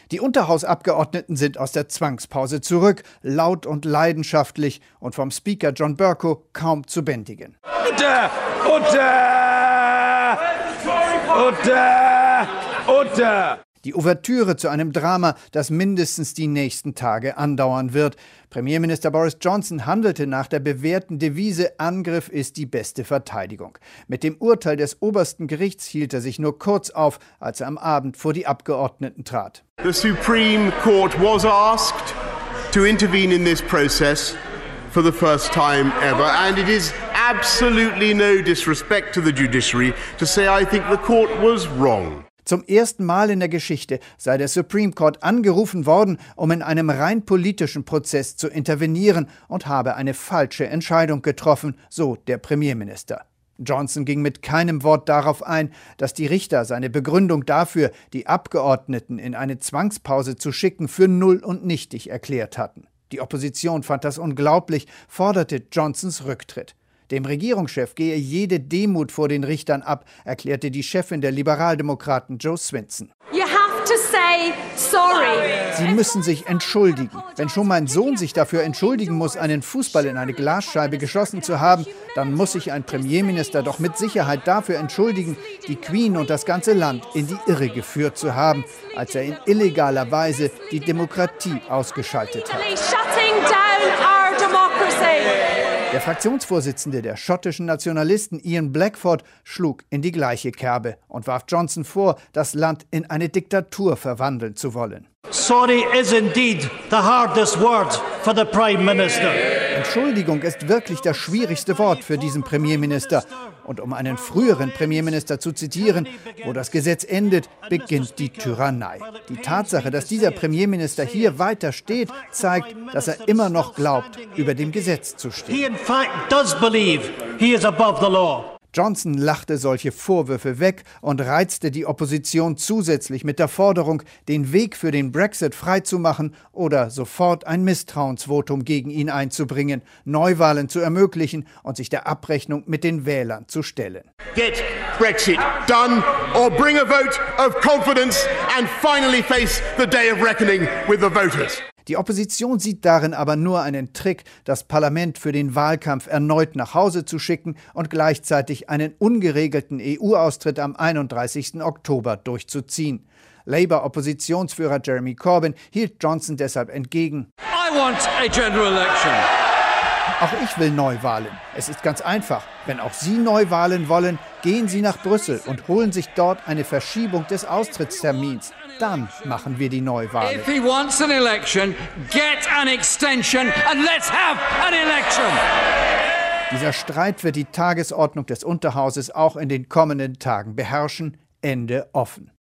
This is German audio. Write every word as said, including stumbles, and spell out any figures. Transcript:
Die Unterhausabgeordneten sind aus der Zwangspause zurück, laut und leidenschaftlich und vom Speaker John Bercow kaum zu bändigen. Order! Order! Order! Order! Die Ouvertüre zu einem Drama, das mindestens die nächsten Tage andauern wird. Premierminister Boris Johnson handelte nach der bewährten Devise „Angriff ist die beste Verteidigung". Mit dem Urteil des obersten Gerichts hielt er sich nur kurz auf, als er am Abend vor die Abgeordneten trat. The Supreme Court was asked to intervene in this process for the first time ever, and it is absolutely no disrespect to the judiciary to say I think the court was wrong. Zum ersten Mal in der Geschichte sei der Supreme Court angerufen worden, um in einem rein politischen Prozess zu intervenieren und habe eine falsche Entscheidung getroffen, so der Premierminister. Johnson ging mit keinem Wort darauf ein, dass die Richter seine Begründung dafür, die Abgeordneten in eine Zwangspause zu schicken, für null und nichtig erklärt hatten. Die Opposition fand das unglaublich, forderte Johnsons Rücktritt. Dem Regierungschef gehe jede Demut vor den Richtern ab, erklärte die Chefin der Liberaldemokraten Jo Swinson. You have to say sorry. Sie müssen sich entschuldigen. Wenn schon mein Sohn sich dafür entschuldigen muss, einen Fußball in eine Glasscheibe geschossen zu haben, dann muss sich ein Premierminister doch mit Sicherheit dafür entschuldigen, die Queen und das ganze Land in die Irre geführt zu haben, als er in illegaler Weise die Demokratie ausgeschaltet hat. Der Fraktionsvorsitzende der schottischen Nationalisten Ian Blackford schlug in die gleiche Kerbe und warf Johnson vor, das Land in eine Diktatur verwandeln zu wollen. Sorry is indeed the hardest word for the Prime Minister. Entschuldigung ist wirklich das schwierigste Wort für diesen Premierminister. Und um einen früheren Premierminister zu zitieren, wo das Gesetz endet, beginnt die Tyrannei. Die Tatsache, dass dieser Premierminister hier weiter steht, zeigt, dass er immer noch glaubt, über dem Gesetz zu stehen. He in fact does believe he is above the law. Johnson lachte solche Vorwürfe weg und reizte die Opposition zusätzlich mit der Forderung, den Weg für den Brexit freizumachen oder sofort ein Misstrauensvotum gegen ihn einzubringen, Neuwahlen zu ermöglichen und sich der Abrechnung mit den Wählern zu stellen. Get Brexit done or bring a vote of confidence and finally face the day of reckoning with the voters. Die Opposition sieht darin aber nur einen Trick, das Parlament für den Wahlkampf erneut nach Hause zu schicken und gleichzeitig einen ungeregelten E U-Austritt am einunddreißigsten Oktober durchzuziehen. Labour-Oppositionsführer Jeremy Corbyn hielt Johnson deshalb entgegen. I want a general election. Auch ich will Neuwahlen. Es ist ganz einfach. Wenn auch Sie Neuwahlen wollen, gehen Sie nach Brüssel und holen sich dort eine Verschiebung des Austrittstermins. Dann machen wir die Neuwahlen. If he wants an election, get an extension and let's have an election. Dieser Streit wird die Tagesordnung des Unterhauses auch in den kommenden Tagen beherrschen. Ende offen.